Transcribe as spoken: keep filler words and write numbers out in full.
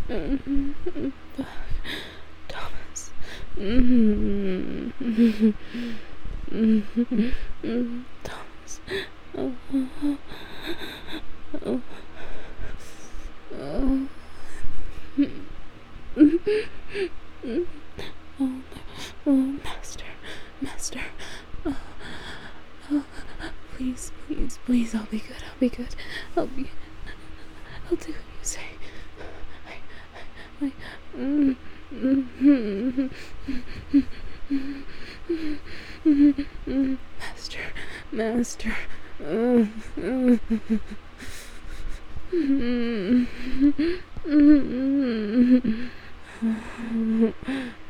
Thomas. Thomas. Oh, oh, oh. Oh, oh, master, master. Oh, oh, please, please, please, I'll be good, I'll be good. I'll be, I'll do what you say. I, I, I, mm, mm, mm, mm, master, master. Uh, uh, mm, mm, mm,